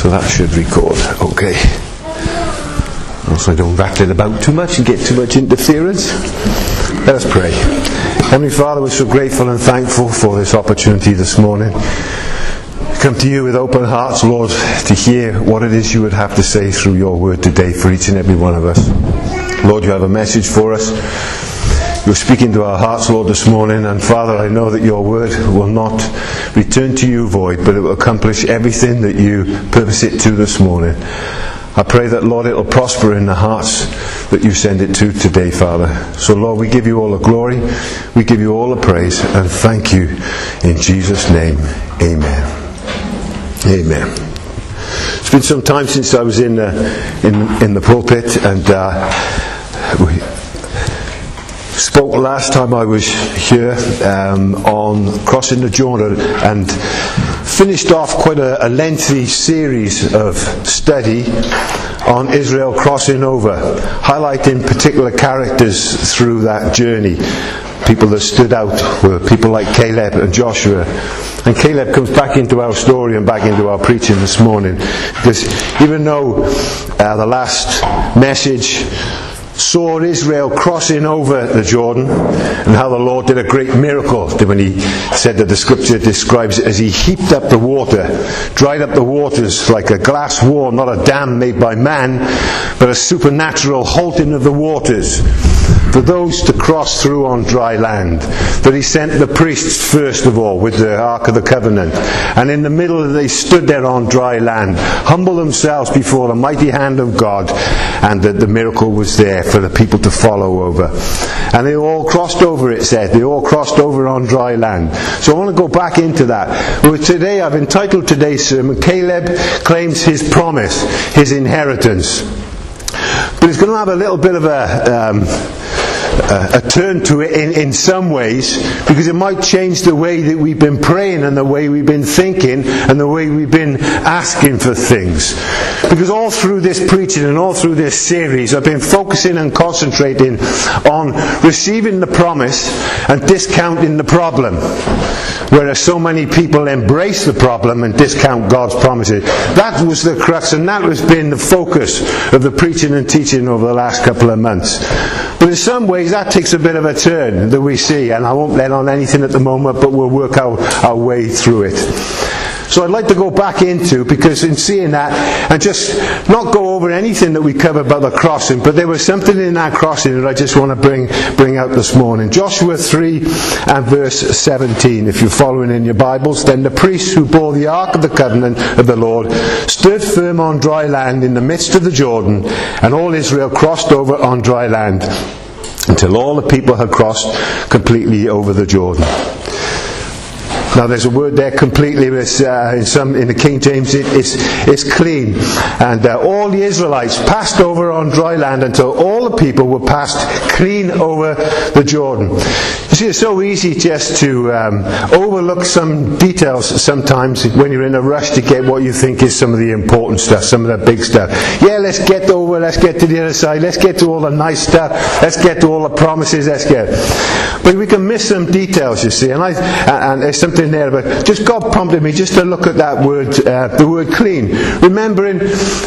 So that should record. Okay. So I don't rattle it about too much and get too much interference. Let us pray. Heavenly Father, we're so grateful and thankful for this opportunity this morning. Come to you with open hearts, Lord, to hear what it is you would have to say through your word today for each and every one of us. Lord, you have a message for us. You're speaking to our hearts, Lord, this morning, and Father, I know that your word will not return to you void, but it will accomplish everything that you purpose it to this morning. I pray that, Lord, it will prosper in the hearts that you send it to today, Father. So, Lord, we give you all the glory, we give you all the praise, and thank you in Jesus' name. Amen. Amen. It's been some time since I was in the pulpit, and we spoke last time I was here on crossing the Jordan, and finished off quite a lengthy series of study on Israel crossing over, highlighting particular characters through that journey. People that stood out were people like Caleb and Joshua. And Caleb comes back into our story and back into our preaching this morning, because even though the last message saw Israel crossing over the Jordan, and how the Lord did a great miracle when he said that the scripture describes it as he heaped up the water, dried up the waters like a glass wall, not a dam made by man, but a supernatural halting of the waters for those to cross through on dry land. That he sent the priests first of all with the Ark of the Covenant, and in the middle they stood there on dry land, humble themselves before the mighty hand of God, and that the miracle was there for the people to follow over. And they all crossed over, it said. They all crossed over on dry land. So I want to go back into that. Well, today, I've entitled today's sermon, Caleb Claims His Promise, His Inheritance. But it's going to have a little bit of a turn to it in some ways, because it might change the way that we've been praying and the way we've been thinking and the way we've been asking for things. Because all through this preaching and all through this series, I've been focusing and concentrating on receiving the promise and discounting the problem, whereas so many people embrace the problem and discount God's promises. That was the crux, and that has been the focus of the preaching and teaching over the last couple of months. But in some ways that takes a bit of a turn that we see, and I won't let on anything at the moment, but we'll work our way through it. So I'd like to go back into, because in seeing that, and just not go over anything that we covered about the crossing, but there was something in that crossing that I just want to bring out this morning. Joshua 3 and verse 17, if you're following in your Bibles. Then the priests who bore the Ark of the Covenant of the Lord stood firm on dry land in the midst of the Jordan, and all Israel crossed over on dry land until all the people had crossed completely over the Jordan. Now there's a word there, completely, in the King James it's clean. And all the Israelites passed over on dry land until all the people were passed clean over the Jordan. You see, it's so easy just to overlook some details sometimes when you're in a rush to get what you think is some of the important stuff, some of the big stuff. Yeah, let's get to the other side, let's get to all the nice stuff, let's get to all the promises, But we can miss some details, you see, and there's something there, but just God prompted me just to look at that word, the word clean. Remembering,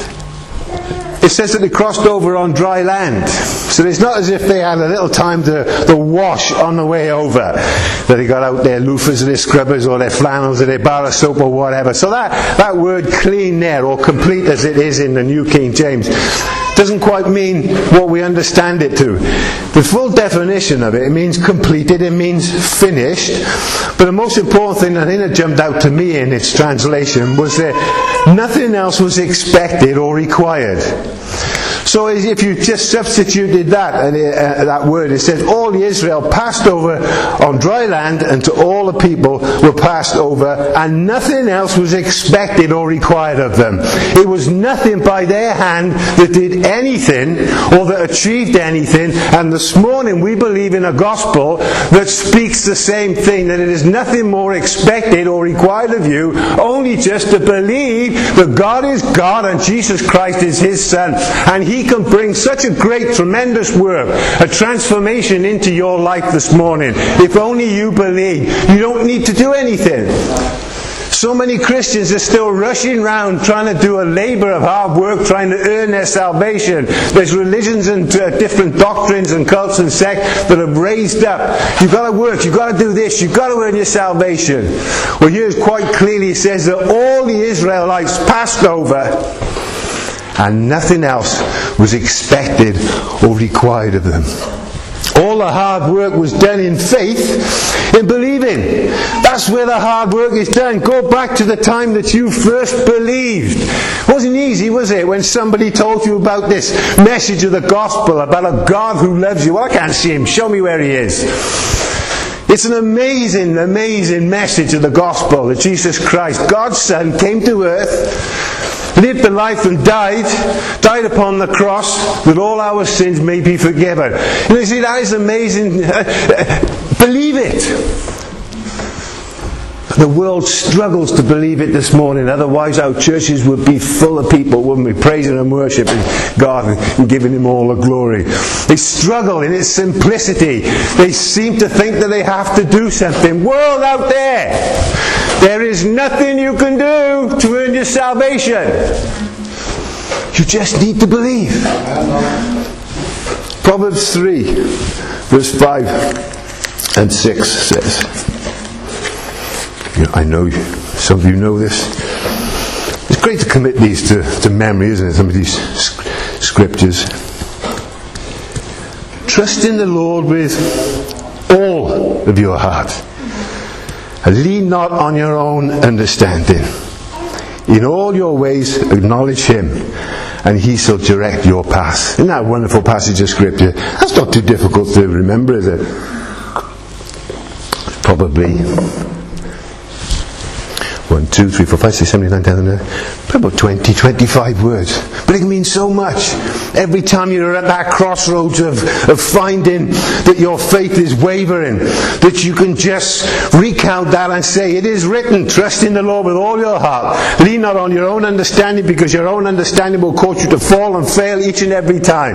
it says that they crossed over on dry land. So it's not as if they had a little time to wash on the way over, that they got out their loofahs or their scrubbers or their flannels or their bar of soap or whatever. So that word clean there, or complete as it is in the New King James, doesn't quite mean what we understand it to. The full definition of it means completed, it means finished. But the most important thing, I think, that jumped out to me in its translation was that nothing else was expected or required. So if you just substituted that word, it says all the Israel passed over on dry land until all the people were passed over, and nothing else was expected or required of them. It was nothing by their hand that did anything or that achieved anything. And this morning we believe in a gospel that speaks the same thing, that it is nothing more expected or required of you, only just to believe that God is God and Jesus Christ is His Son, and He can bring such a great, tremendous work, a transformation into your life this morning. If only you believe. You don't need to do anything. So many Christians are still rushing around trying to do a labour of hard work, trying to earn their salvation. There's religions and different doctrines and cults and sects that have raised up. You've got to work, you've got to do this, you've got to earn your salvation. Well, here quite clearly it says that all the Israelites passed over and nothing else was expected or required of them. All the hard work was done in faith, in believing. That's where the hard work is done. Go back to the time that you first believed. It wasn't easy, was it, when somebody told you about this message of the gospel, about a God who loves you? Well, I can't see him. Show me where he is. It's an amazing, amazing message of the gospel that Jesus Christ, God's Son, came to earth, lived the life and died upon the cross that all our sins may be forgiven. You see, that is amazing. Believe it. The world struggles to believe it this morning. Otherwise our churches would be full of people, wouldn't we? Praising and worshipping God and giving him all the glory. They struggle in its simplicity. They seem to think that they have to do something. World out there is nothing you can do to earn your salvation. You just need to believe. Proverbs 3 verse 5 and 6 says, I know some of you know this. It's great to commit these to memory, isn't it? Some of these scriptures. Trust in the Lord with all of your heart. And lean not on your own understanding. In all your ways acknowledge him, and he shall direct your path. Isn't that a wonderful passage of scripture? That's not too difficult to remember, is it? Probably 1, 2, 3, 4, 5, 6, 7, 8, 9, 10, 11, probably about 20, 25 words. But it can mean so much. Every time you're at that crossroads of finding that your faith is wavering, that you can just recount that and say, it is written, trust in the Lord with all your heart. Lean not on your own understanding, because your own understanding will cause you to fall and fail each and every time.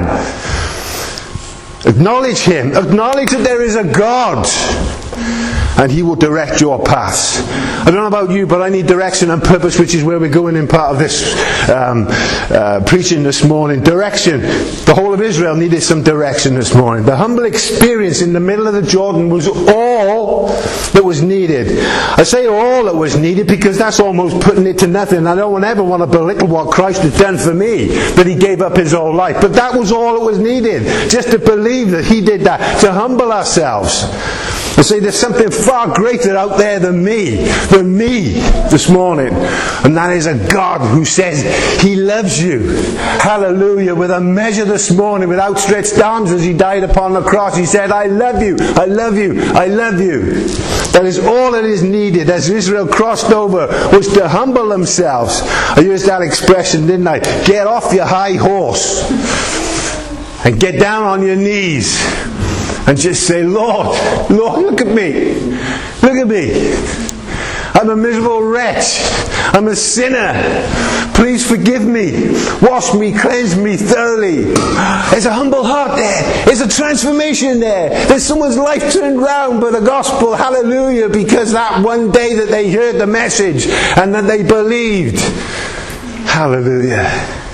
Acknowledge him. Acknowledge that there is a God, and he will direct your paths. I don't know about you, but I need direction and purpose, which is where we're going in part of this preaching this morning. Direction. The whole of Israel needed some direction this morning. The humble experience in the middle of the Jordan was all that was needed. I say all that was needed because that's almost putting it to nothing. I don't ever want to belittle what Christ has done for me, that he gave up his whole life. But that was all that was needed. Just to believe that he did that. To humble ourselves. And say there's something far greater out there than me this morning. And that is a God who says he loves you. Hallelujah. With a measure this morning, with outstretched arms as he died upon the cross. He said, I love you, I love you, I love you. That is all that is needed as Israel crossed over, was to humble themselves. I used that expression, didn't I? Get off your high horse and get down on your knees. And just say, Lord, look at me. Look at me. I'm a miserable wretch. I'm a sinner. Please forgive me. Wash me, cleanse me thoroughly. There's a humble heart there. There's a transformation there. There's someone's life turned round by the gospel. Hallelujah. Because that one day that they heard the message and that they believed. Hallelujah.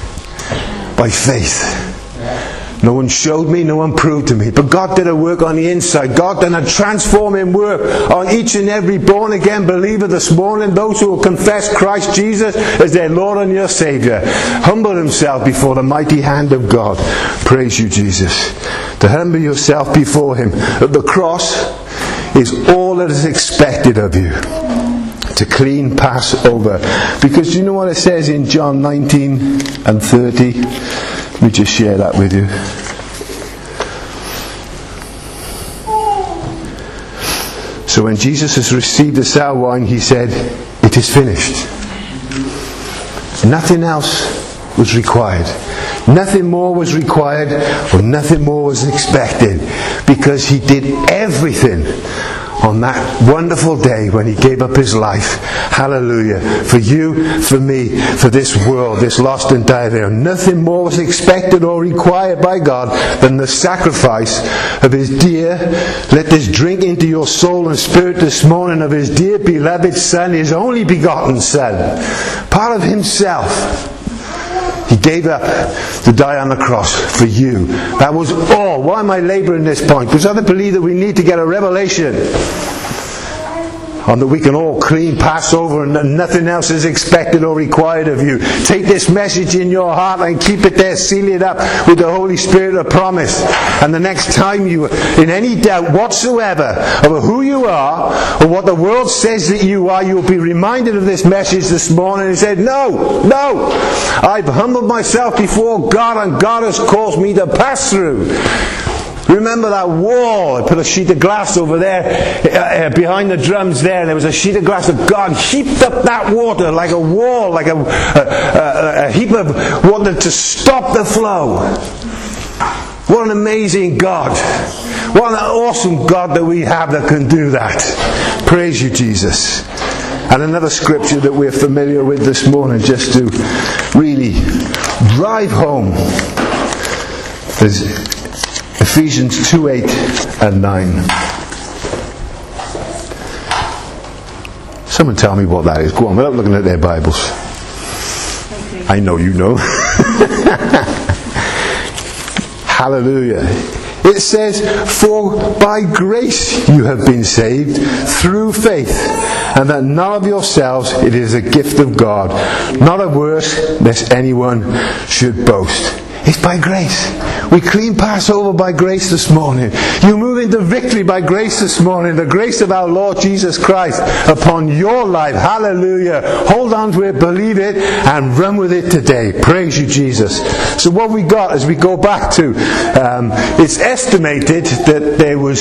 By faith. No one showed me, no one proved to me. But God did a work on the inside. God did a transforming work on each and every born again believer this morning. Those who will confess Christ Jesus as their Lord and your Saviour. Humble himself before the mighty hand of God. Praise you, Jesus. To humble yourself before him at the cross is all that is expected of you. To clean Passover. Because you know what it says in John 19 and 30? Let me just share that with you. So when Jesus has received the sour wine, he said, it is finished. Nothing else was required. Nothing more was required, or nothing more was expected. Because he did everything on that wonderful day when he gave up his life. Hallelujah. For you, for me, for this world, this lost and dying there. Nothing more was expected or required by God than the sacrifice of his dear, let this drink into your soul and spirit this morning, of his dear beloved Son, his only begotten Son. Part of himself. He gave up to die on the cross for you. That was all. Why am I labouring this point? Because I believe that we need to get a revelation on that we can all clean Passover and nothing else is expected or required of you. Take this message in your heart and keep it there, seal it up with the Holy Spirit of promise. And the next time you are in any doubt whatsoever of who you are or what the world says that you are, you'll be reminded of this message this morning and said, no, I've humbled myself before God and God has caused me to pass through. Remember that wall? I put a sheet of glass over there behind the drums there. There was a sheet of glass of God heaped up that water like a wall, like a heap of water to stop the flow. What an amazing God. What an awesome God that we have that can do that. Praise you, Jesus. And another scripture that we're familiar with this morning, just to really drive home, is Ephesians 2:8 and 9. Someone tell me what that is. Go on, without looking at their Bibles. I know you know. Hallelujah. It says, for by grace you have been saved through faith, and that not of yourselves, it is a gift of God, not of works, lest anyone should boast. It's by grace. We clean Passover by grace this morning. You move into victory by grace this morning. The grace of our Lord Jesus Christ upon your life. Hallelujah. Hold on to it, believe it, and run with it today. Praise you, Jesus. So what we got as we go back to, it's estimated that there was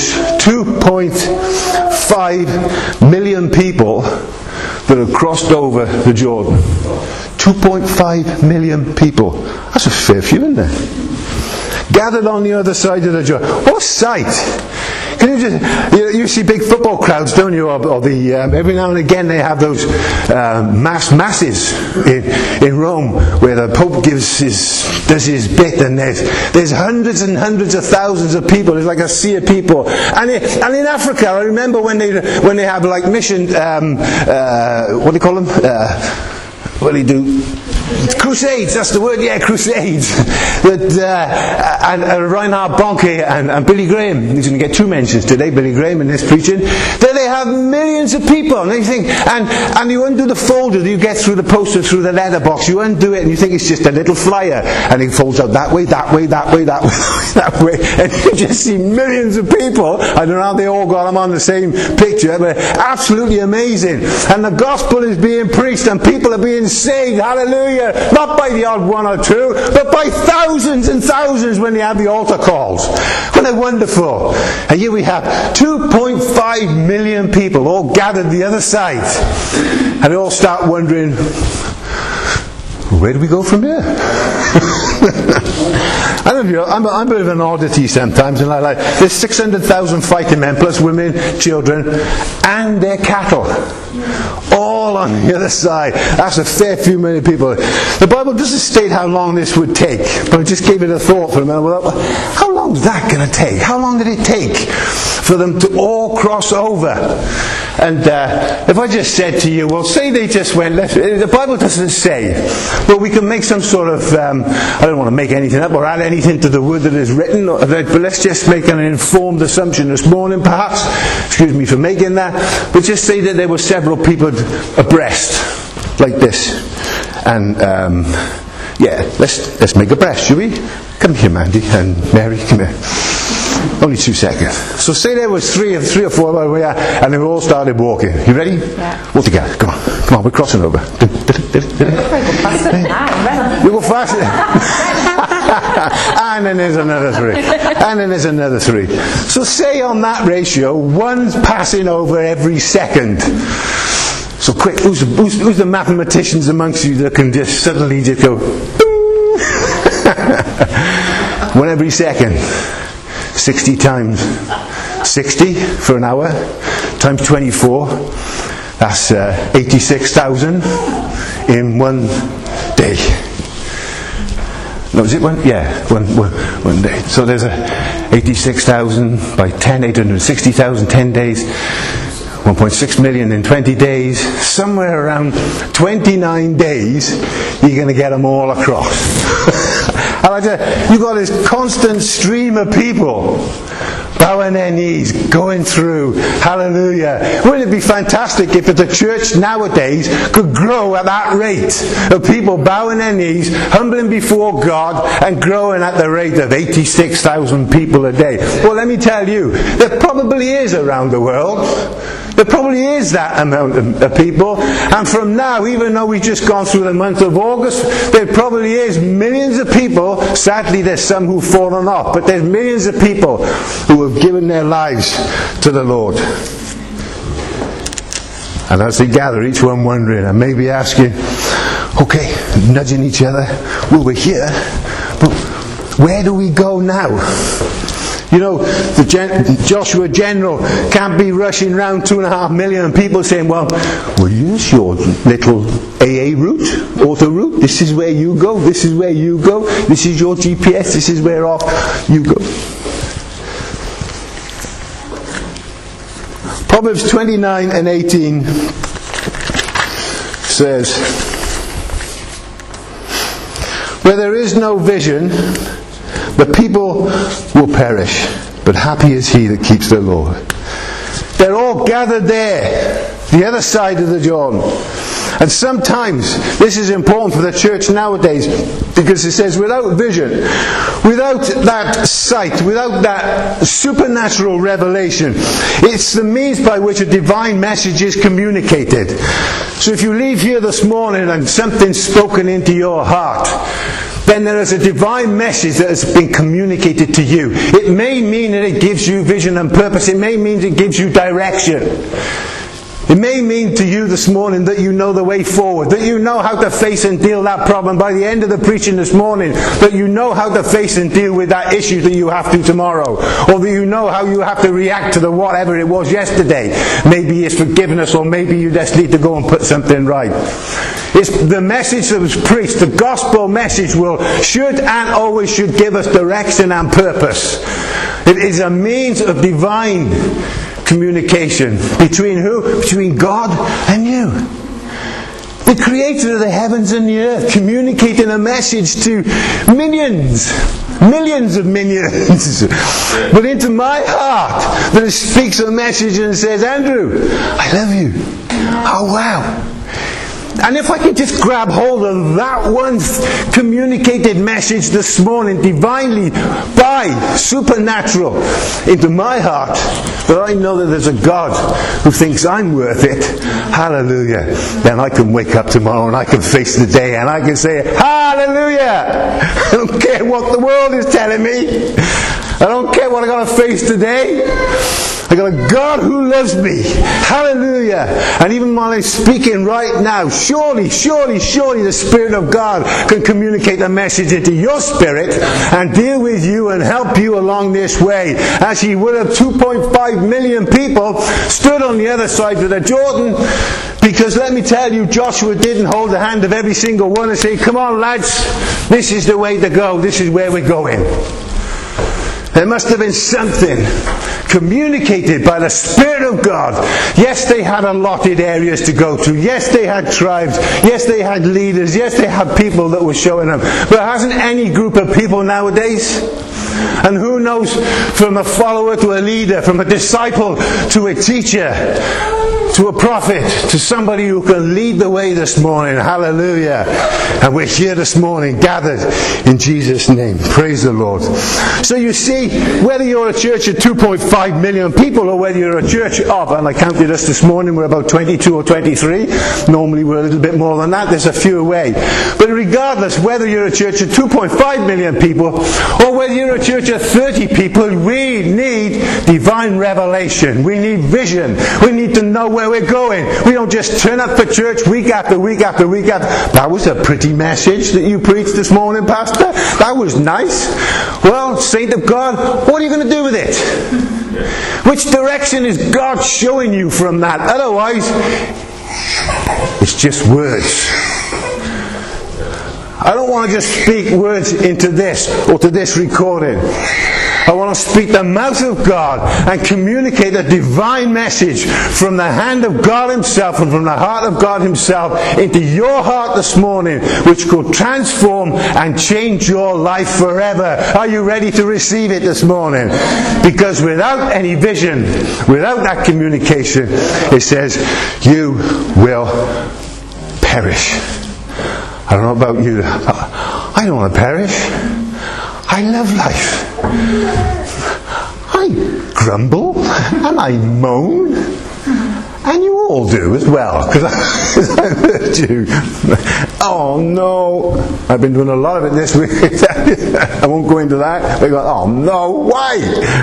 2.5 million people that have crossed over the Jordan. 2.5 million people. That's a fair few, isn't it? Gathered on the other side of the Jordan. What a sight! Can you just, you see big football crowds, don't you? Or every now and again they have those masses in Rome where the Pope does his bit, and there's hundreds and hundreds of thousands of people. It's like a sea of people. And in Africa, I remember when they have like mission, what do you call them? What do you do? Crusades, that's the word, yeah, crusades. And Reinhard Bonnke and Billy Graham, he's going to get 2 mentions today, Billy Graham in this preaching, that they have millions of people, and you think, and you undo the folder that you get through the post or through the letterbox, you undo it and you think it's just a little flyer, and it folds out that way, that way, that way, that way, that way, and you just see millions of people. I don't know how they all got them on the same picture, but absolutely amazing. And the gospel is being preached and people are being saved, hallelujah. Not by the odd one or two, but by thousands and thousands when they have the altar calls. Well, they're wonderful. And here we have 2.5 million people all gathered the other side. And they all start wondering, where do we go from here? I don't know, I'm a bit of an oddity sometimes, and there's 600,000 fighting men plus women, children, and their cattle, all on the other side. That's a fair few many people. The Bible doesn't state how long this would take, but I just gave it a thought for a minute. Well, how long is that going to take? How long did it take for them to all cross over? And if I just said to you, well, say they just went left. The Bible doesn't say. But we can make some sort of, I don't want to make anything up or add anything to the word that is written, but let's just make an informed assumption this morning, perhaps. Excuse me for making that. But just say that there were several people abreast, like this. And, let's make a breast, shall we? Come here, Mandy and Mary, come here. Only 2 seconds. So say there was three or four where we are, and they all started walking. You ready? Yeah. All together. Come on, we're crossing over. You go faster. And then there's another 3. And then there's another 3. So say on that ratio, one's passing over every second. So quick, who's the mathematicians amongst you that can just suddenly just go, one every second. 60 times 60 for an hour, times 24, that's 86,000 in one day. No, is it one? Yeah, one day. So there's 86,000 by 10, 860,000, 10 days. 1.6 million in 20 days. Somewhere around 29 days, you're going to get them all across. You've got this constant stream of people bowing their knees, going through. Hallelujah. Wouldn't it be fantastic if the church nowadays could grow at that rate of people bowing their knees, humbling before God, and growing at the rate of 86,000 people a day? Well, let me tell you, there probably is around the world. There probably is that amount of people. And from now, even though we've just gone through the month of August, there probably is millions of people. Sadly, there's some who've fallen off, but there's millions of people who have given their lives to the Lord. And as they gather, each one wondering and maybe asking, okay, nudging each other, well, we're here, but where do we go now? You know, the Joshua General can't be rushing round 2.5 million people saying, well, here's your little AA route, auto route. This is where you go. This is where you go. This is your GPS. This is where off you go. Proverbs 29 and 18 says, where there is no vision, the people will perish, but happy is he that keeps their law. They're all gathered there, the other side of the Jordan. And sometimes this is important for the church nowadays, because it says without vision, without that sight, without that supernatural revelation, it's the means by which a divine message is communicated. So if you leave here this morning and something's spoken into your heart, then there is a divine message that has been communicated to you. It may mean that it gives you vision and purpose. It may mean it gives you direction. It may mean to you this morning that you know the way forward, that you know how to face and deal that problem by the end of the preaching this morning, that you know how to face and deal with that issue that you have to tomorrow, or that you know how you have to react to the whatever it was yesterday. Maybe it's forgiveness, or maybe you just need to go and put something right. It's the message that was preached, the gospel message should and always should give us direction and purpose. It is a means of divine communication. Between who? Between God and you. The creator of the heavens and the earth, communicating a message to millions of millions. But into my heart, that it speaks a message and says, Andrew, I love you. Oh wow. And if I could just grab hold of that one communicated message this morning, divinely, by supernatural, into my heart, that I know that there's a God who thinks I'm worth it, hallelujah, then I can wake up tomorrow and I can face the day and I can say, hallelujah! I don't care what the world is telling me. I don't care what I got to face today. I got a God who loves me. Hallelujah. And even while I'm speaking right now, surely the Spirit of God can communicate a message into your spirit and deal with you and help you along this way. As He would have 2.5 million people stood on the other side of the Jordan. Because let me tell you, Joshua didn't hold the hand of every single one and say, come on lads, this is the way to go. This is where we're going. There must have been something communicated by the Spirit of God. Yes, they had allotted areas to go to. Yes, they had tribes. Yes, they had leaders. Yes, they had people that were showing them. But hasn't any group of people nowadays? And who knows, from a follower to a leader, from a disciple to a teacher, to a prophet, to somebody who can lead the way this morning. Hallelujah. And we're here this morning, gathered in Jesus' name. Praise the Lord. So you see, whether you're a church of 2.5 million people, or whether you're a church of, and I counted us this morning, we're about 22 or 23. Normally we're a little bit more than that. There's a few away. But regardless, whether you're a church of 2.5 million people, or whether you're a church of 30 people, we need divine revelation. We need vision. We need to know where we're going. We don't just turn up for church week after week after week after. That was a pretty message that you preached this morning, Pastor. That was nice. Well, saint of God, what are you going to do with it? Which direction is God showing you from that? Otherwise, it's just words. I don't want to just speak words into this or to this recording. I want to speak the mouth of God and communicate a divine message from the hand of God Himself and from the heart of God Himself into your heart this morning, which could transform and change your life forever. Are you ready to receive it this morning? Because without any vision, without that communication, it says, you will perish. I don't know about you. I don't want to perish. I love life. I grumble and I moan, and you all do as well, because I've heard you. Oh no, I've been doing a lot of it this week. I won't go into that. They go, oh no, why?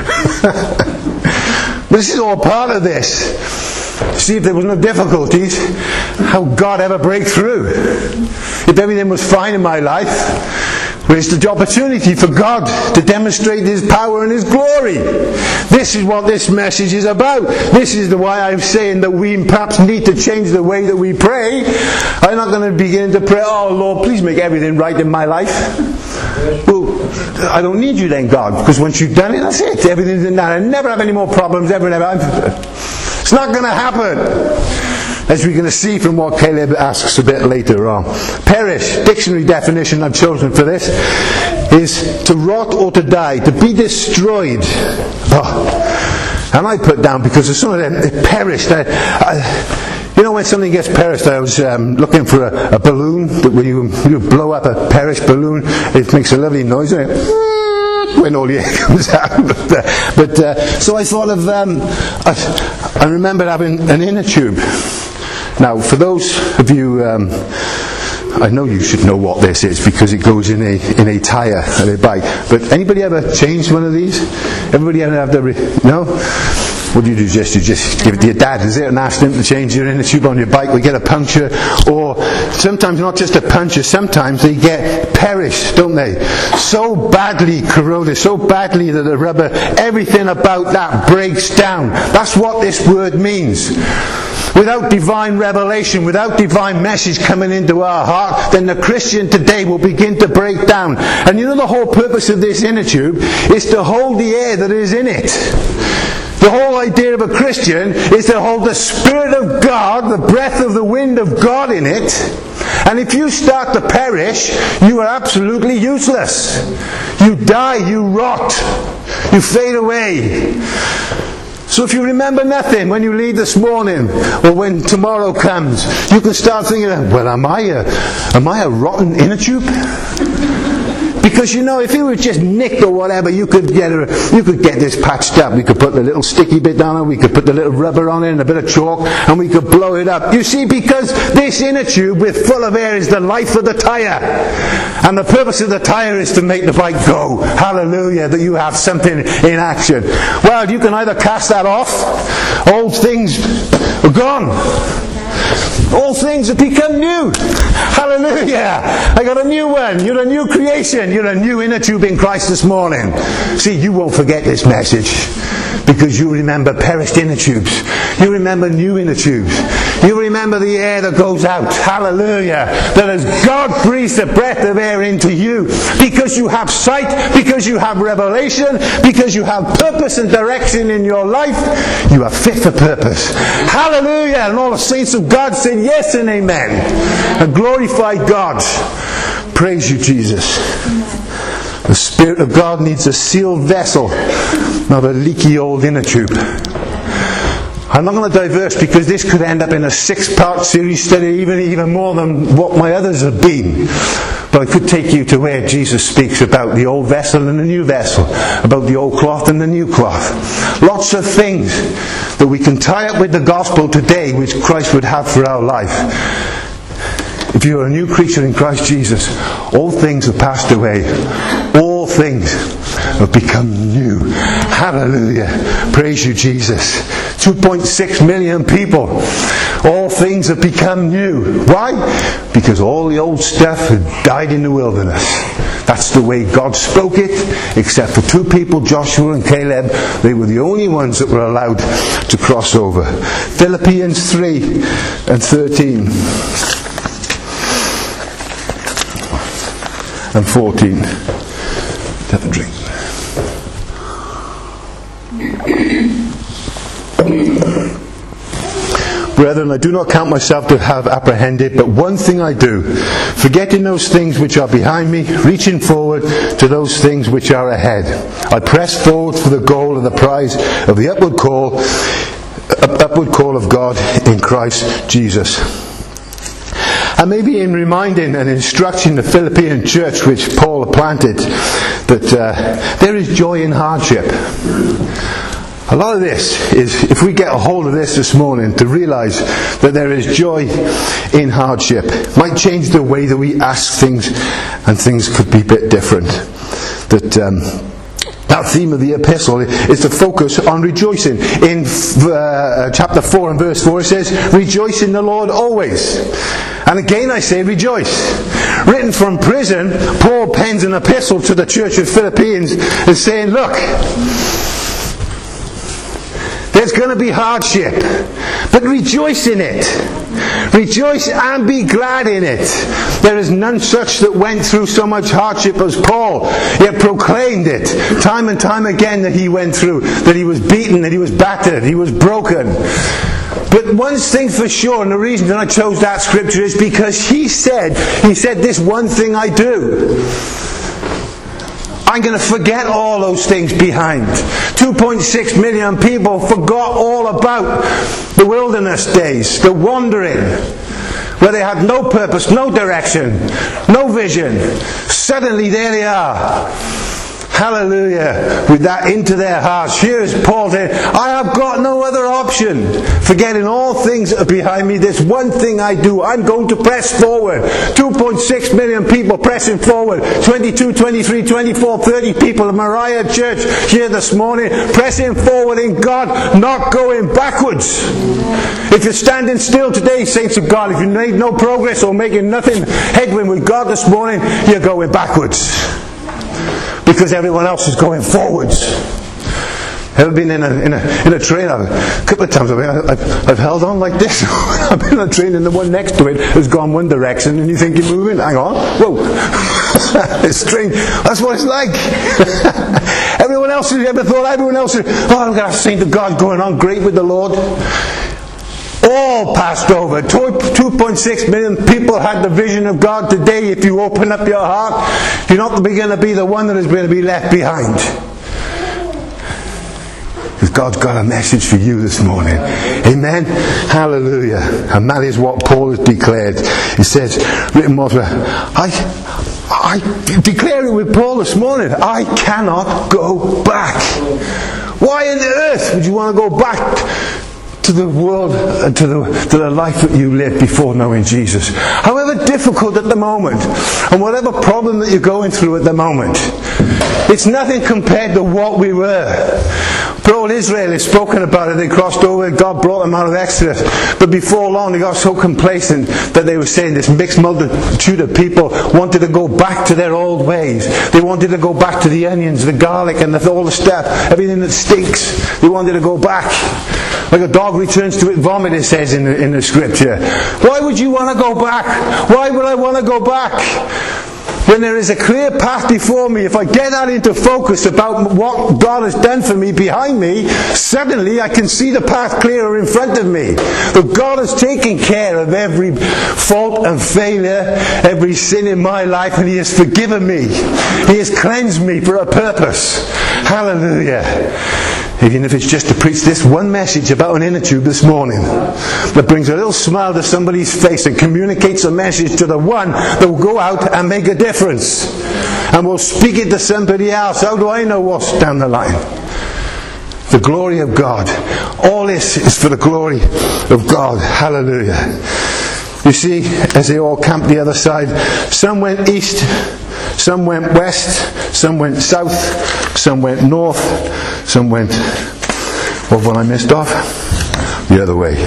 This is all part of this. See, if there was no difficulties, how would God ever break through? If everything was fine in my life, well, it's the opportunity for God to demonstrate His power and His glory. This is what this message is about. This is why I'm saying that we perhaps need to change the way that we pray. I'm not going to begin to pray, oh Lord, please make everything right in my life. Well, I don't need you then, God, because once you've done it, that's it. Everything's in that. I never have any more problems, ever. It's not going to happen. As we're going to see from what Caleb asks a bit later on. Perish, dictionary definition I've chosen for this, is to rot or to die, to be destroyed. Oh. And I put down, because there's some of them, it perished. You know, when something gets perished, I was looking for a balloon, that when you blow up a perished balloon, it makes a lovely noise, doesn't it? When all the air comes out. So I thought of, I remember having an inner tube. Now, for those of you, I know you should know what this is because it goes in a tyre of a bike. But anybody ever changed one of these? Everybody ever have no? What do? You just give it to your dad, is it, and ask him to change your inner tube on your bike. We get a puncture, or sometimes not just a puncture, sometimes they get perished, don't they? So badly corroded, so badly that the rubber, everything about that breaks down. That's what this word means. Without divine revelation, without divine message coming into our heart, then the Christian today will begin to break down. And you know the whole purpose of this inner tube is to hold the air that is in it. The whole idea of a Christian is to hold the Spirit of God, the breath of the wind of God in it. And if you start to perish, you are absolutely useless. You die, you rot, you fade away. So if you remember nothing when you leave this morning, or when tomorrow comes, you can start thinking, well, am I a rotten inner tube? Because you know, if it was just nicked or whatever, you could get this patched up. We could put the little sticky bit on it, we could put the little rubber on it and a bit of chalk, and we could blow it up. You see, because this inner tube with full of air is the life of the tyre. And the purpose of the tyre is to make the bike go. Hallelujah, that you have something in action. Well, you can either cast that off, old things are gone. All things have become new. Hallelujah. I got a new one. You're a new creation. You're a new inner tube in Christ this morning. See, you won't forget this message because you remember perished inner tubes. You remember new inner tubes. You remember the air that goes out. Hallelujah. That as God breathes the breath of air into you, because you have sight, because you have revelation, because you have purpose and direction in your life, you are fit for purpose. Hallelujah. And all the saints of God said yes and amen. And glorify God. Praise you, Jesus. The Spirit of God needs a sealed vessel, not a leaky old inner tube. I'm not going to diverse because this could end up in a 6-part series study, even more than what my others have been. But I could take you to where Jesus speaks about the old vessel and the new vessel, about the old cloth and the new cloth. Lots of things that we can tie up with the gospel today, which Christ would have for our life. If you are a new creature in Christ Jesus, all things have passed away. All things have become new. Hallelujah. Praise you, Jesus. 2.6 million people. All things have become new. Why? Because all the old stuff had died in the wilderness. That's the way God spoke it, except for two people, Joshua and Caleb. They were the only ones that were allowed to cross over. Philippians 3 and 13 and 14. Have a drink. Brethren, I do not count myself to have apprehended, but one thing I do, forgetting those things which are behind me, reaching forward to those things which are ahead. I press forward for the goal of the prize of the upward call of God in Christ Jesus. And maybe in reminding and instructing the Philippian church which Paul planted that there is joy in hardship. A lot of this is, if we get a hold of this morning, to realise that there is joy in hardship. It might change the way that we ask things, and things could be a bit different. That theme of the epistle is to focus on rejoicing. In chapter 4 and verse 4 it says, rejoice in the Lord always. And again I say rejoice. Written from prison, Paul pens an epistle to the church of Philippians and saying, look, there's going to be hardship, but rejoice in it. Rejoice and be glad in it. There is none such that went through so much hardship as Paul, yet proclaimed it time and time again that he went through, that he was beaten, that he was battered, he was broken. But one thing for sure, and the reason that I chose that scripture is because he said this one thing I do. I'm going to forget all those things behind. 2.6 million people forgot all about the wilderness days, the wandering, where they had no purpose, no direction, no vision. Suddenly there they are. Hallelujah. With that into their hearts. Here's Paul saying, I have got no other option. Forgetting all things that are behind me, there's one thing I do. I'm going to press forward. 2.6 million people pressing forward. 22, 23, 24, 30 people in Moriah Church here this morning, pressing forward in God, not going backwards. If you're standing still today, saints of God, if you made no progress or making nothing headwind with God this morning, you're going backwards. Because everyone else is going forwards. Ever been in a train? A couple of times I've held on like this. I've been on a train and the one next to it has gone one direction and you think you're moving. Hang on. Whoa. It's strange. That's what it's like. Everyone else has ever thought, everyone else is, I've got a saint of God going on great with the Lord. All passed over. 2.6 million people had the vision of God today. If you open up your heart, you're not going to be the one that is going to be left behind. Because God's got a message for you this morning. Amen. Hallelujah. And that is what Paul has declared. He says, written more, I declare it with Paul this morning. I cannot go back. Why on earth would you want to go back to the world and to the life that you lived before knowing Jesus? However difficult at the moment, and whatever problem that you're going through at the moment, it's nothing compared to what we were. Poor Israel has spoken about it. They crossed over, God brought them out of Exodus. But before long they got so complacent that they were saying this mixed multitude of people wanted to go back to their old ways. They wanted to go back to the onions, the garlic and all the stuff, everything that stinks. They wanted to go back. Like a dog returns to its vomit, it says in the scripture. Why would you want to go back? Why would I want to go back? When there is a clear path before me, if I get that into focus about what God has done for me behind me, suddenly I can see the path clearer in front of me. But God has taken care of every fault and failure, every sin in my life, and He has forgiven me. He has cleansed me for a purpose. Hallelujah. Even if it's just to preach this one message about an inner tube this morning that brings a little smile to somebody's face and communicates a message to the one that will go out and make a difference and will speak it to somebody else. How do I know what's down the line? The glory of God. All this is for the glory of God. Hallelujah. You see, as they all camped the other side, some went east, some went west, some went south, some went north, some went, what one I missed off? The other way.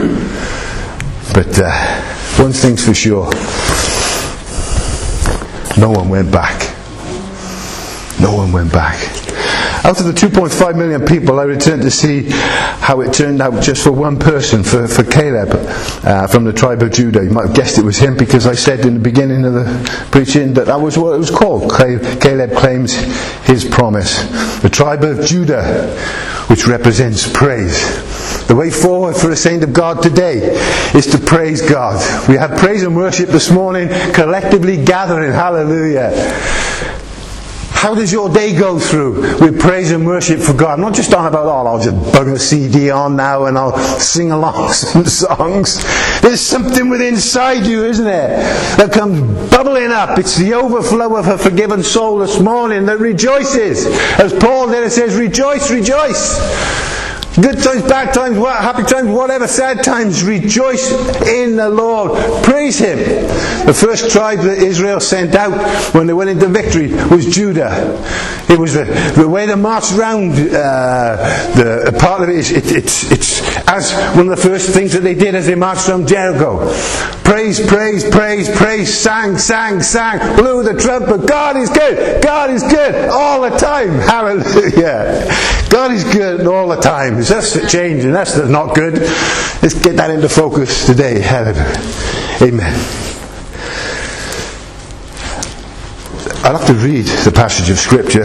But one thing's for sure. No one went back. No one went back. Out of the 2.5 million people, I returned to see how it turned out just for one person, for Caleb, from the tribe of Judah. You might have guessed it was him, because I said in the beginning of the preaching that was what it was called. Caleb claims his promise. The tribe of Judah, which represents praise. The way forward for a saint of God today is to praise God. We had praise and worship this morning, collectively gathering. Hallelujah. How does your day go through with praise and worship for God? I'm not just on about, I'll just bung a CD on now and I'll sing along some songs. There's something within inside you, isn't there, that comes bubbling up. It's the overflow of a forgiven soul this morning that rejoices. As Paul did, it says, rejoice, rejoice. Good times, bad times, happy times, whatever, sad times, rejoice in the Lord. Praise Him. The first tribe that Israel sent out when they went into victory was Judah. It was the way they marched around. The part of it, it's as one of the first things that they did as they marched around Jericho. Praise, praise, praise, praise, sang, blew the trumpet. God is good. God is good all the time. Hallelujah. God is good all the time. That's the change, and that's not good. Let's get that into focus today. Hallelujah. Amen. I'll have to read the passage of Scripture.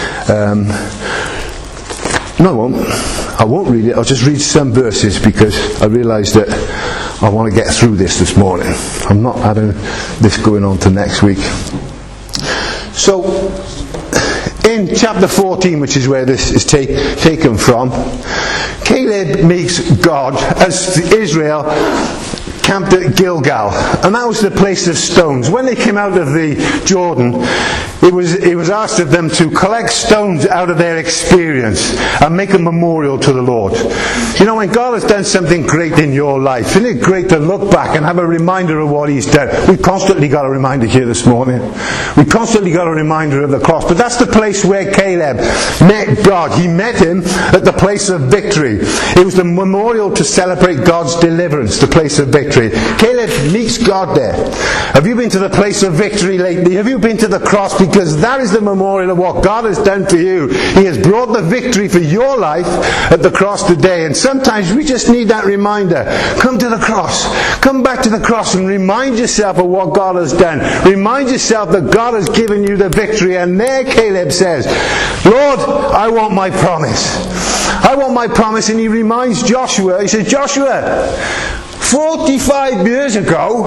No, I won't read it. I'll just read some verses, because I realise that I want to get through this morning. I'm not having this going on to next week. So, in chapter 14, which is where this is taken from, Caleb meets God as Israel camped at Gilgal, and that was the place of stones. When they came out of the Jordan, it was asked of them to collect stones out of their experience and make a memorial to the Lord. You know, when God has done something great in your life, isn't it great to look back and have a reminder of what He's done? We've constantly got a reminder here this morning. We've constantly got a reminder of the cross. But that's the place where Caleb met God. He met Him at the place of victory. It was the memorial to celebrate God's deliverance, the place of victory. Caleb meets God there. Have you been to the place of victory lately? Have you been to the cross? Because that is the memorial of what God has done for you. He has brought the victory for your life at the cross today. And sometimes we just need that reminder. Come to the cross. Come back to the cross and remind yourself of what God has done. Remind yourself that God has given you the victory. And there Caleb says, Lord, I want my promise. I want my promise. And he reminds Joshua, he says, Joshua, 45 years ago,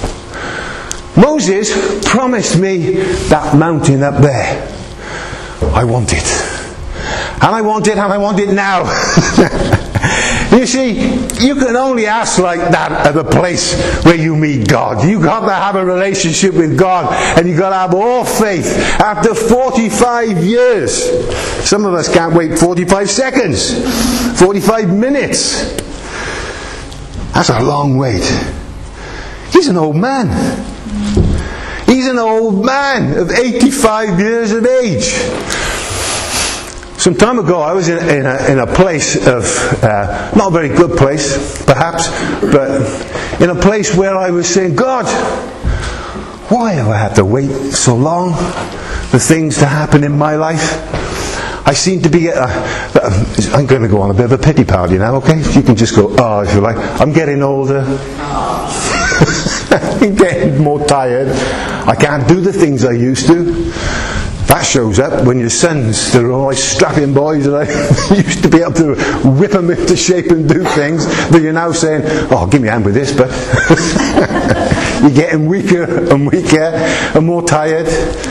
Moses promised me that mountain up there. I want it. And I want it, and I want it now. You see, you can only ask like that at the place where you meet God. You've got to have a relationship with God, and you've got to have all faith. After 45 years, some of us can't wait 45 seconds, 45 minutes. That's a long wait. He's an old man. He's an old man of 85 years of age. Some time ago, I was in a place of, not a very good place, perhaps, but in a place where I was saying, God, why do I have to wait so long for things to happen in my life? I seem to be, I'm going to go on a bit of a pity party now, okay? You can just go, if you like. I'm getting older. I'm getting more tired. I can't do the things I used to. That shows up when your sons, they're always strapping boys, and I used to be able to whip them into shape and do things, but you're now saying, give me a hand with this, but you're getting weaker and weaker and more tired.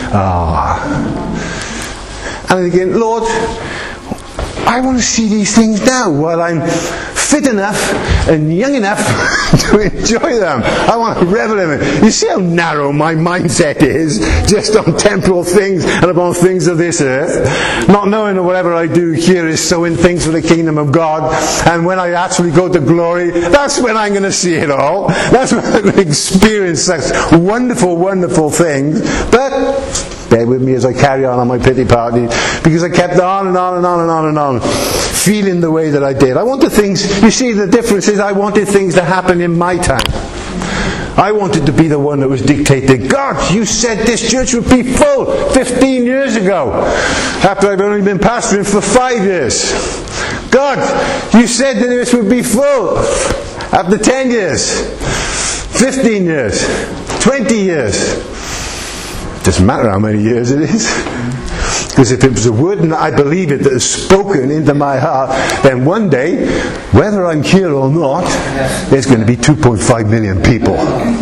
And I'm thinking, Lord, I want to see these things now while I'm fit enough and young enough to enjoy them. I want to revel in it. You see how narrow my mindset is, just on temporal things and upon things of this earth, not knowing that whatever I do here is sowing things for the kingdom of God, and when I actually go to glory, that's when I'm going to see it all. That's when I'm going to experience such wonderful, wonderful things. But bear with me as I carry on my pity party, because I kept on and on and on and on and on, feeling the way that I did. I wanted things, you see, the difference is I wanted things to happen in my time. I wanted to be the one that was dictating. God, you said this church would be full 15 years ago, after I've only been pastoring for 5 years. God, you said that this would be full after 10 years, 15 years, 20 years. It doesn't matter how many years it is. Because if it was a word and I believe it that is spoken into my heart, then one day, whether I'm here or not, there's going to be 2.5 million people.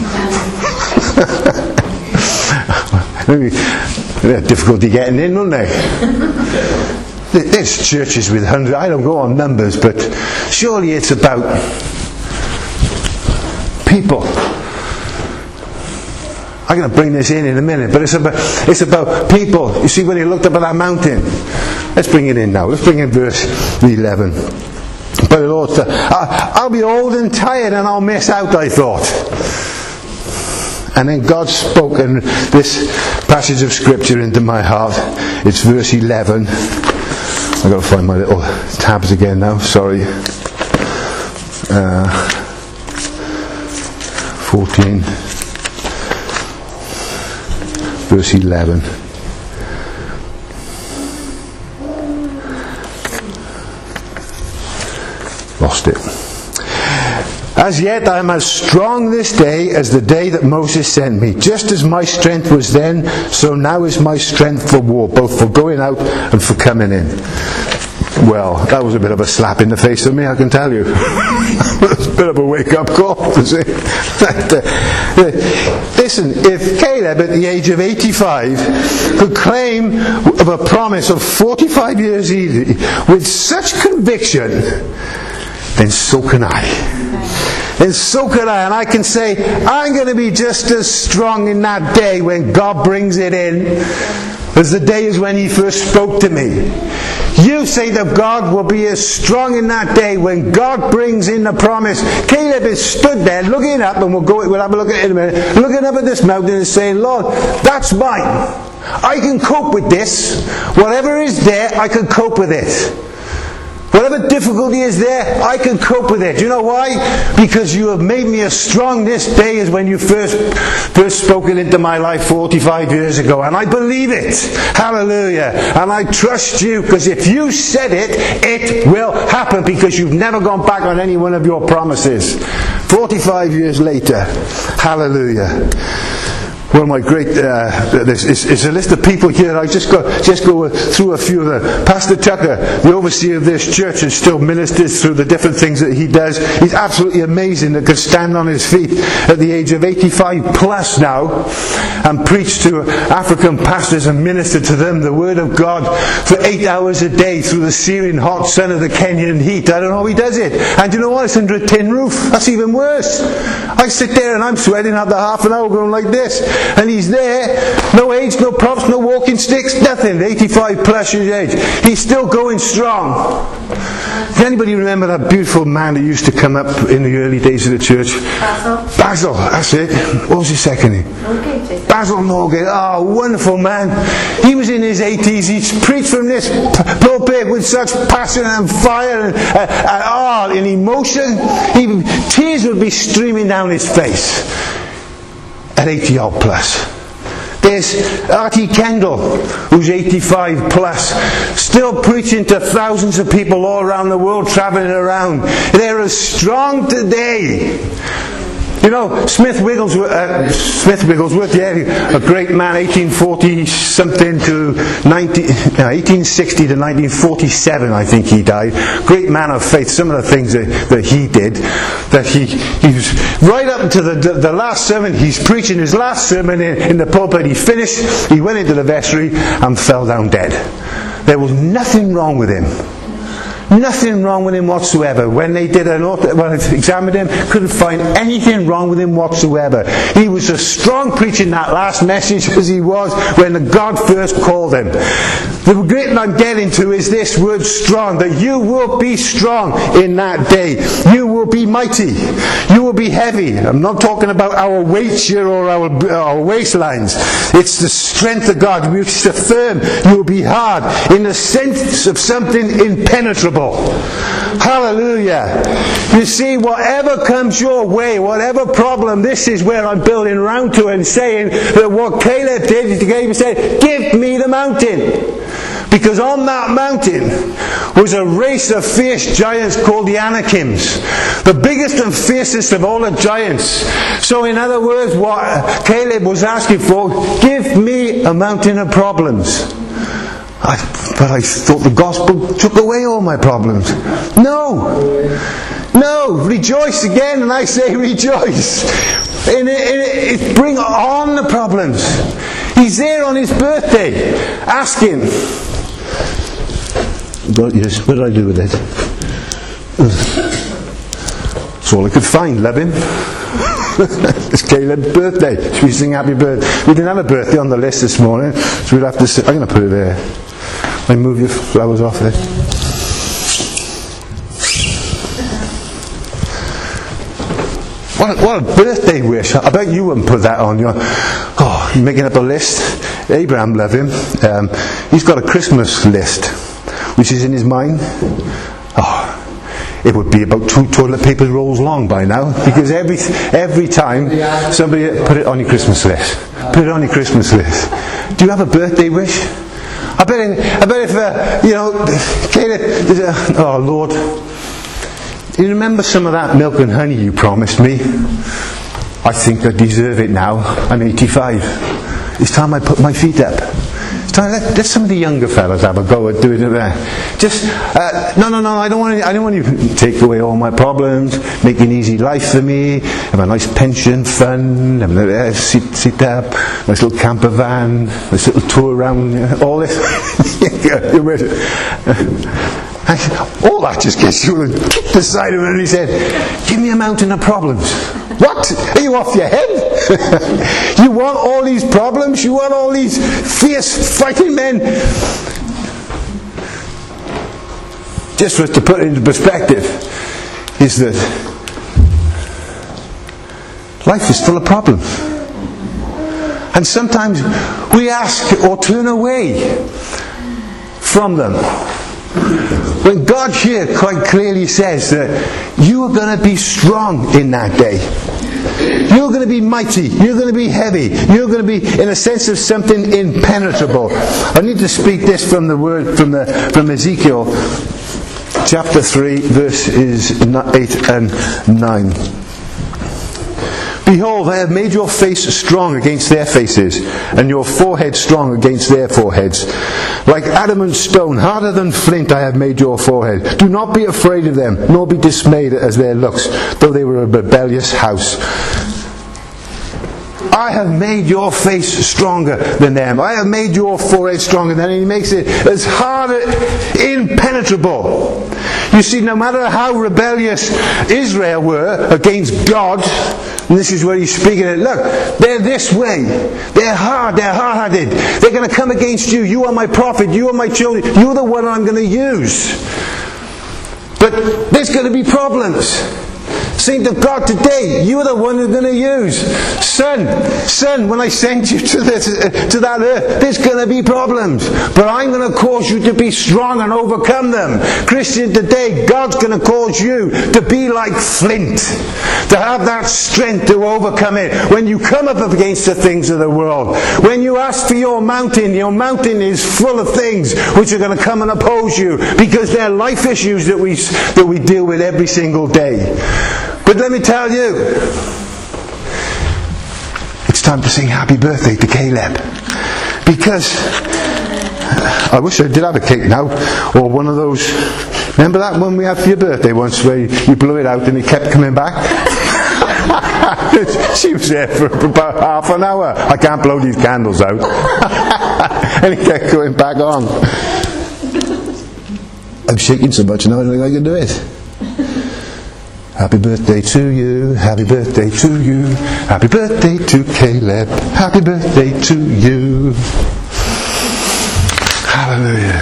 They have difficulty getting in, don't they? There's churches with hundreds. I don't go on numbers, but surely it's about people. I'm going to bring this in a minute, but it's about people. You see, when he looked up at that mountain, let's bring it in now. Let's bring in verse 11. But the Lord said, I'll be old and tired and I'll miss out, I thought. And then God spoke in this passage of scripture into my heart. It's verse 11. I've got to find my little tabs again now, sorry. 14. Verse 11. Lost it. As yet I am as strong this day as the day that Moses sent me. Just as my strength was then, so now is my strength for war, both for going out and for coming in. Well, that was a bit of a slap in the face for me, I can tell you. It was a bit of a wake-up call, to see. Listen, if Caleb at the age of 85 could claim of a promise of 45 years easy with such conviction, then so can I. And so can I. And I can say, I'm going to be just as strong in that day when God brings it in as the day is when He first spoke to me. You say that God will be as strong in that day when God brings in the promise. Caleb is stood there looking up, and we'll have a look at it in a minute, looking up at this mountain and saying, Lord, that's mine. I can cope with this. Whatever is there, I can cope with it. Whatever difficulty is there, I can cope with it. You know why? Because you have made me as strong this day as when you first spoken into my life 45 years ago. And I believe it. Hallelujah. And I trust you, because if you said it, it will happen, because you've never gone back on any one of your promises. 45 years later. Hallelujah. One of my great, it's a list of people here. I just go through a few of them. Pastor Tucker, the overseer of this church, and still ministers through the different things that he does. He's absolutely amazing that can stand on his feet at the age of 85 plus now and preach to African pastors and minister to them the Word of God for 8 hours a day through the searing hot sun of the Kenyan heat. I don't know how he does it. And you know what? It's under a tin roof. That's even worse. I sit there and I'm sweating after half an hour going like this. And he's there, no age, no props, no walking sticks, nothing. 85 plus years age. He's still going strong. Does anybody remember that beautiful man who used to come up in the early days of the church? Basil, that's it. What was his second name? Basil Norgate. Oh, wonderful man. He was in his 80s. He preached from this pulpit with such passion and fire and emotion. Tears would be streaming down his face. At 80 odd plus. There's Artie Kendall, who's 85 plus, still preaching to thousands of people all around the world, travelling around. They're as strong today. You know, Smith Wigglesworth, a great man, 1840 something to 1860 to 1947, I think he died. Great man of faith. Some of the things that he did, that he was right up to the last sermon. He's preaching his last sermon in the pulpit. He finished. He went into the vestry and fell down dead. There was nothing wrong with him. Nothing wrong with him whatsoever. When they did examined him, couldn't find anything wrong with him whatsoever. He was as strong preaching that last message as he was when God first called him. The great thing I'm getting to is this word strong, that you will be strong in that day. You will be mighty. You will be heavy. I'm not talking about our weights here or our waistlines. It's the strength of God. It's firm. You will be hard in the sense of something impenetrable. impossible. Hallelujah. You see, whatever comes your way, whatever problem, this is where I'm building around to and saying that what Caleb did, Caleb said, give me the mountain. Because on that mountain was a race of fierce giants called the Anakims. The biggest and fiercest of all the giants. So in other words, what Caleb was asking for, give me a mountain of problems. But I thought the gospel took away all my problems. No, rejoice again, and I say rejoice. Bring on the problems. He's there on his birthday, asking. But yes, what did I do with it? That's all I could find. Love him. It's Caleb's birthday. Should we sing happy birthday? We didn't have a birthday on the list this morning, so we'll have to sing. I'm going to put it there. I move your flowers off there. What a birthday wish. I bet you wouldn't put that on. You're making up a list. Abraham, love him. He's got a Christmas list, which is in his mind. It would be about 2 toilet paper rolls long by now, because every time somebody put it on your Christmas list. Put it on your Christmas list. Do you have a birthday wish? I bet if Caleb, oh Lord, you remember some of that milk and honey you promised me? I think I deserve it now. I'm 85. It's time I put my feet up. It's time let some of the younger fellas have a go at doing it there. Just no. I don't want you to take away all my problems. Make an easy life for me. Have a nice pension fund. Have a sit up. Nice little camper van. Nice little tour around. All this. All that just gets you and kicked the side of it. And he said, "Give me a mountain of problems." What? Are you off your head? You want all these problems? You want all these fierce fighting men? Just for us to put it into perspective, is that life is full of problems. And sometimes we ask or turn away from them. When God here quite clearly says that you are going to be strong in that day. You're going to be mighty. You're going to be heavy. You're going to be, in a sense of something, impenetrable. I need to speak this from the word from Ezekiel chapter 3, verses 8 and 9. Behold, I have made your face strong against their faces, and your forehead strong against their foreheads. Like adamant stone, harder than flint, I have made your forehead. Do not be afraid of them, nor be dismayed as their looks, though they were a rebellious house. I have made your face stronger than them. I have made your forehead stronger than them. And he makes it as hard, impenetrable. You see, no matter how rebellious Israel were against God, and this is where he's speaking it. Look, they're this way. They're hard. They're hard-headed. They're going to come against you. You are my prophet. You are my children. You're the one I'm going to use. But there's going to be problems. Saint of God, today, you are the one who's going to use. Son, when I send you to that earth, there's going to be problems. But I'm going to cause you to be strong and overcome them. Christian, today, God's going to cause you to be like flint. To have that strength to overcome it. When you come up against the things of the world. When you ask for your mountain is full of things which are going to come and oppose you. Because they're life issues that we deal with every single day. But let me tell you, it's time to sing happy birthday to Caleb. Because I wish I did have a cake now, or one of those. Remember that one we had for your birthday once, where you blew it out and it kept coming back? She was there for about half an hour. I can't blow these candles out. And it kept going back on. I'm shaking so much now I don't think I can do it. Happy birthday to you, happy birthday to you, happy birthday to Caleb, happy birthday to you. Hallelujah.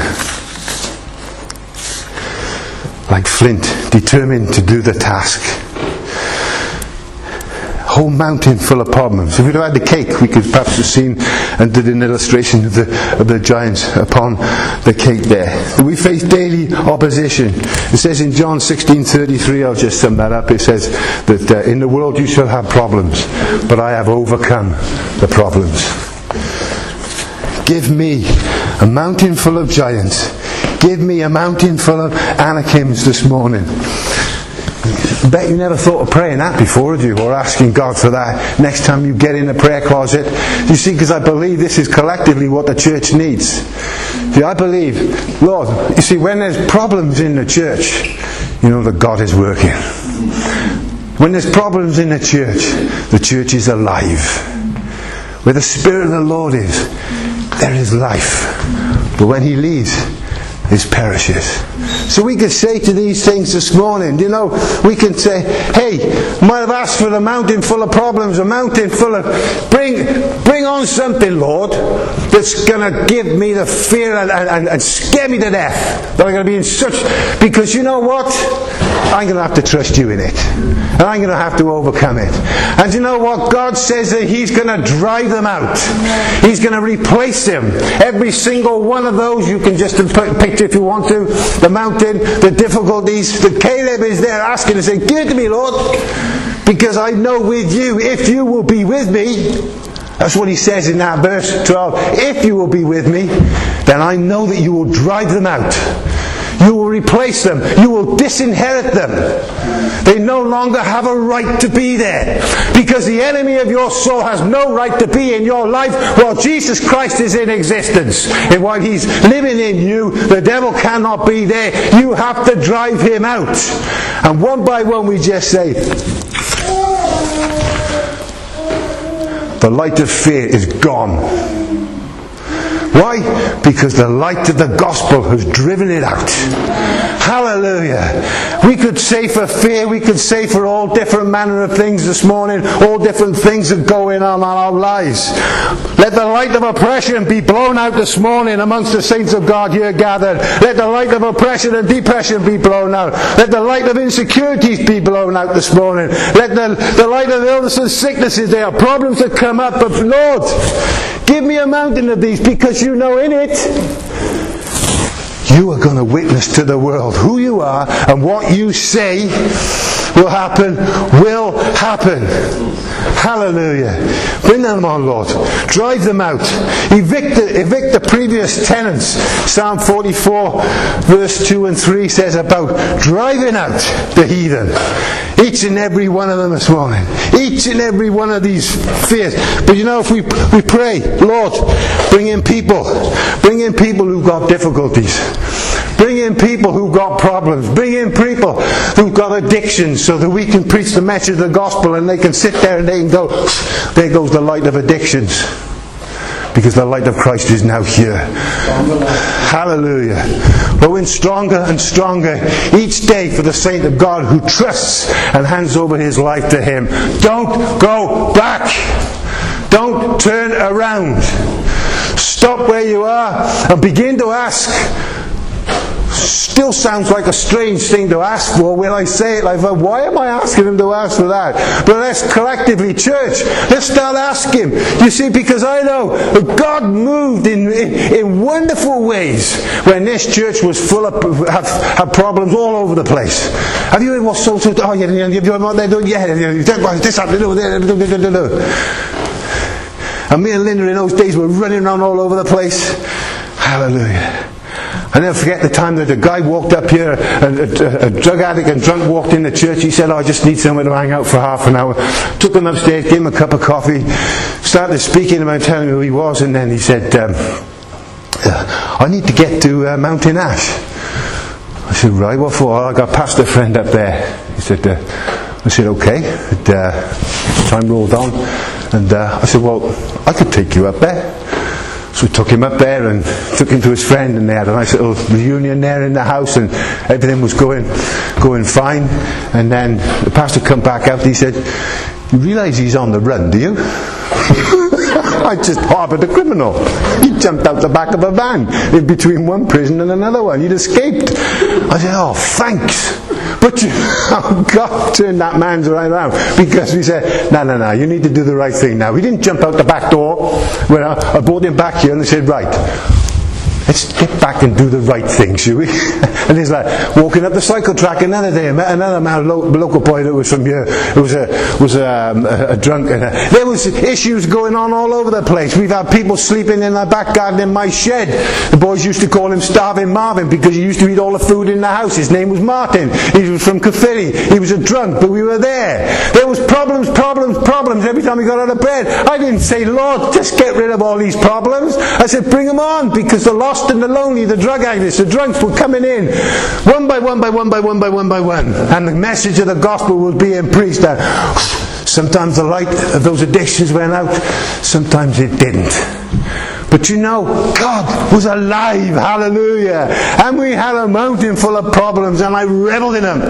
Like flint, determined to do the task. whole mountain full of problems. If we'd have had the cake, we could perhaps have seen and did an illustration of the giants upon the cake there. We face daily opposition. It says in John 16:33, I'll just sum that up, it says that in the world you shall have problems, but I have overcome the problems. Give me a mountain full of giants. Give me a mountain full of Anakims this morning. I bet you never thought of praying that before, had you? Or asking God for that next time you get in the prayer closet. You see, because I believe this is collectively what the church needs. See, I believe, Lord, you see, when there's problems in the church, you know that God is working. When there's problems in the church is alive. Where the Spirit of the Lord is, there is life. But when He leaves, it perishes. So we could say to these things this morning, you know, we can say, hey, might have asked for a mountain full of problems, a mountain full of, bring on something, Lord, that's going to give me the fear and scare me to death. That I'm going to be in such, because you know what? I'm going to have to trust you in it. And I'm going to have to overcome it. And you know what? God says that He's going to drive them out. He's going to replace them. Every single one of those, you can just picture if you want to, the mountain, the difficulties. The Caleb is there asking and saying, give it to me, Lord. Because I know with you, if you will be with me, that's what he says in that verse 12. If you will be with me, then I know that you will drive them out. You will replace them. You will disinherit them. They no longer have a right to be there. Because the enemy of your soul has no right to be in your life while Jesus Christ is in existence. And while He's living in you, the devil cannot be there. You have to drive him out. And one by one we just say, the light of fear is gone. Why? Because the light of the gospel has driven it out. Hallelujah. We could say for fear, we could say for all different manner of things this morning, all different things that go in our lives. Let the light of oppression be blown out this morning amongst the saints of God here gathered. Let the light of oppression and depression be blown out. Let the light of insecurities be blown out this morning. Let the light of illness and sicknesses, there are problems that come up, but Lord, give me a mountain of these, because you know in it, you are going to witness to the world who you are, and what you say will happen, will happen. Hallelujah. Bring them on, Lord. Drive them out. Evict the previous tenants. Psalm 44 verse 2 and 3 says about driving out the heathen. Each and every one of them this morning. Each and every one of these fears. But you know, if we pray, Lord, bring in people. Bring in people who've got difficulties. Bring in people who've got problems. Bring in people who've got addictions, so that we can preach the message of the gospel and they can sit there and they can go, there goes the light of addictions. Because the light of Christ is now here. Hallelujah. Growing stronger and stronger each day for the saint of God who trusts and hands over his life to Him. Don't go back. Don't turn around. Stop where you are and begin to ask. Still sounds like a strange thing to ask for when I say it like that. Why am I asking him to ask for that? But let's collectively, church, let's start asking. You see, because I know that God moved in wonderful ways when this church was full of had problems all over the place. Have you heard what so? Oh yeah, you heard what they're doing? Yeah, this happened. And me and Linda in those days were running around all over the place. Hallelujah. I never forget the time that a guy walked up here, a drug addict and drunk walked in the church. He said, I just need somewhere to hang out for half an hour. Took him upstairs, gave him a cup of coffee, started speaking about telling him who he was, and then he said, I need to get to Mountain Ash. I said, right, what for? I got a pastor friend up there. He said, I said, okay. Time rolled on, and I said, well, I could take you up there. So we took him up there and took him to his friend, and they had a nice little reunion there in the house, and everything was going fine. And then the pastor come back out and he said, you realise he's on the run, do you? I just harboured a criminal. He jumped out the back of a van in between one prison and another one. He'd escaped. I said, oh, thanks. But God turned that man's right around, because we said, no, you need to do the right thing now. He didn't jump out the back door when I brought him back here, and they said, right, let's get back and do the right thing, shall we? And he's like walking up the cycle track another day. I met another man, local boy that was from here, who was a drunk. And there was issues going on all over the place. We've had people sleeping in the back garden in my shed. The boys used to call him Starving Marvin, because he used to eat all the food in the house. His name was Martin. He was from Caerphilly. He was a drunk, but we were there. There was problems every time he got out of bed. I didn't say, Lord, just get rid of all these problems. I said, bring them on, because the lost and the lonely, the drug addicts, the drunks were coming in one by one. And the message of the gospel was being preached. Sometimes the light of those addictions went out, sometimes it didn't. But you know, God was alive, hallelujah. And we had a mountain full of problems, and I reveled in them.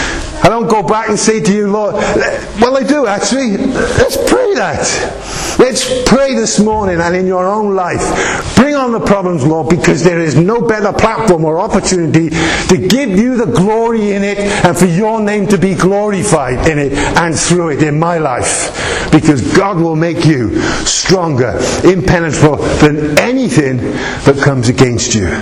I don't go back and say to you, Lord, well, I do actually. Let's pray that. Let's pray this morning and in your own life. Bring on the problems, Lord, because there is no better platform or opportunity to give you the glory in it and for your name to be glorified in it and through it in my life. Because God will make you stronger, impenetrable than anything that comes against you.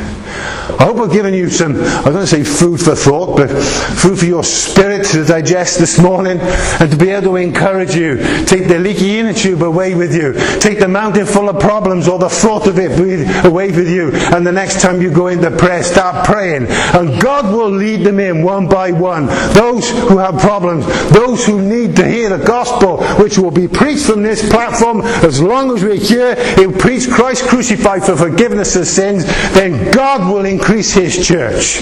I hope I've given you some, I was going to say food for thought, but food for your spirit to digest this morning, and to be able to encourage you. Take the leaky inner tube away with you. Take the mountain full of problems or the thought of it away with you. And the next time you go into prayer, start praying. And God will lead them in one by one. Those who have problems, those who need to hear the gospel, which will be preached from this platform, as long as we're here, he'll preach Christ crucified for forgiveness of sins, then God will increase his church.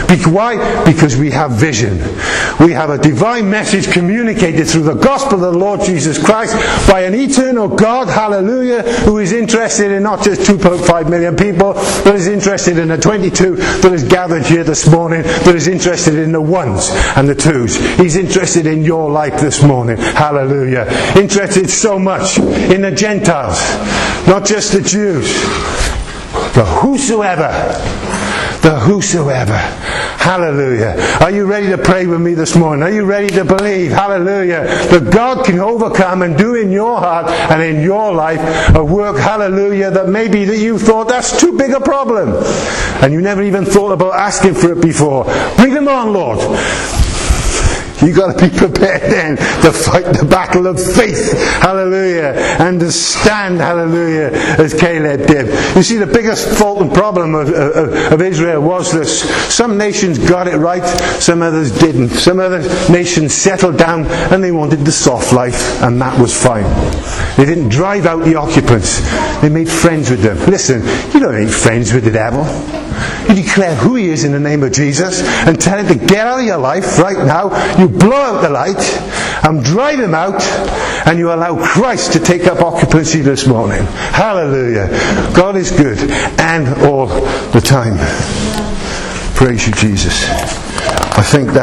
Why? Because we have vision. We have a divine message communicated through the gospel of the Lord Jesus Christ by an eternal God, hallelujah, who is interested in not just 2.5 million people, but is interested in the 22 that is gathered here this morning, that is interested in the ones and the twos. He's interested in your life this morning, hallelujah. Interested so much in the Gentiles, not just the Jews. The whosoever. Hallelujah. Are you ready to pray with me this morning? Are you ready to believe, hallelujah, that God can overcome and do in your heart and in your life a work, hallelujah, that maybe that you thought that's too big a problem and you never even thought about asking for it before. Bring them on, Lord. You've got to be prepared then to fight the battle of faith, hallelujah, and to stand, hallelujah, as Caleb did. You see, the biggest fault and problem of Israel was this. Some nations got it right, some others didn't. Some other nations settled down and they wanted the soft life, and that was fine. They didn't drive out the occupants. They made friends with them. Listen, you don't make friends with the devil. You declare who he is in the name of Jesus and tell him to get out of your life right now. You blow out the light and drive him out, and you allow Christ to take up occupancy this morning. Hallelujah. God is good, and all the time. Praise you, Jesus. I think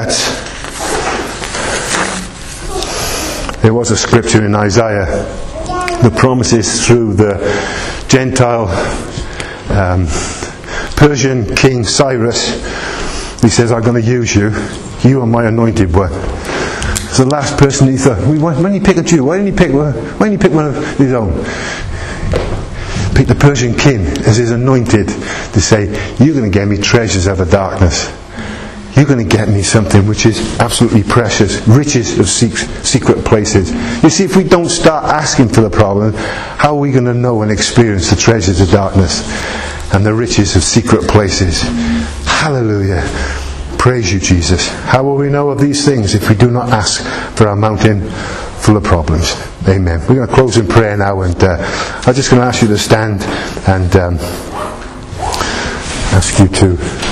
there was a scripture in Isaiah that promises through the Gentile Persian King Cyrus, he says, I'm going to use you. You are my anointed one. So the last person he thought, why didn't he pick a Jew? Why didn't he pick one of his own? Pick the Persian king as his anointed to say, you're going to get me treasures out of darkness. You're going to get me something which is absolutely precious, riches of secret places. You see, if we don't start asking for the problem, how are we going to know and experience the treasures of darkness and the riches of secret places? Hallelujah. Praise you, Jesus. How will we know of these things if we do not ask for our mountain full of problems? Amen. We're going to close in prayer now, and I'm just going to ask you to stand and ask you to